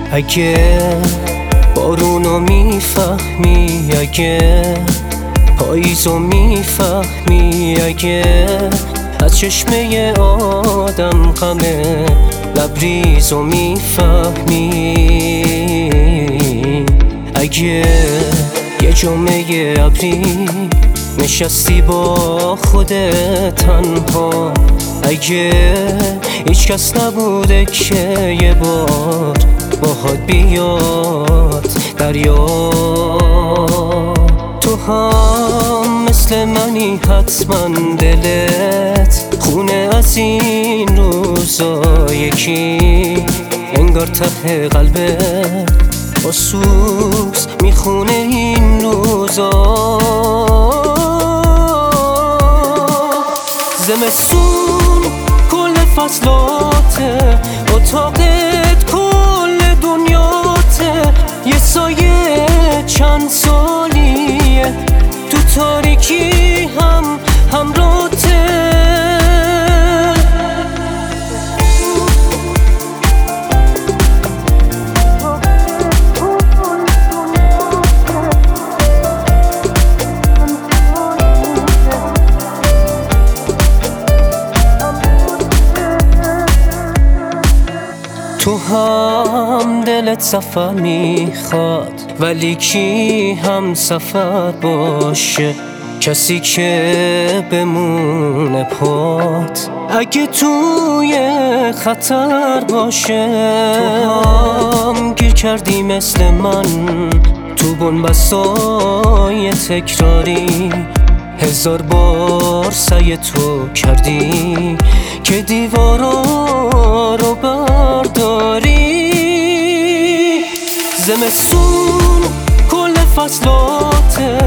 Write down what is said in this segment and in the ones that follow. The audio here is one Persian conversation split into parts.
اگه بارونو میفهمی، اگه پاییزو میفهمی، اگه از چشمه آدم غم لبریزو میفهمی، اگه یه جمعه ابری نشستی با خودت تنها، اگه هیچ کس نبوده که یه بار باهات بیاد دریا، تو هم مثل منی حتما دلت خونه از این روزا، یکی انگار ته قلبت با سوز میخونه این روزا. زمستون کل فصلاته، اتاقت کل دنیاته، یه سایه چند سالیه تو تاریکی هم همراته. تو هم دلت سفر میخواد، ولی کی هم سفر باشه؟ کسی که بمونه پات اگه توی خطر باشه. تو هم گیر کردی مثل من تو بنبستای تکراری، 1000 بار سعی تو کردی که دیوارا رو برداری. زمستون کل فصلاته،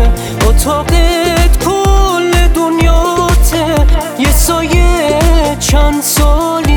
اتاقت کل دنیاته، یه سایه چند سال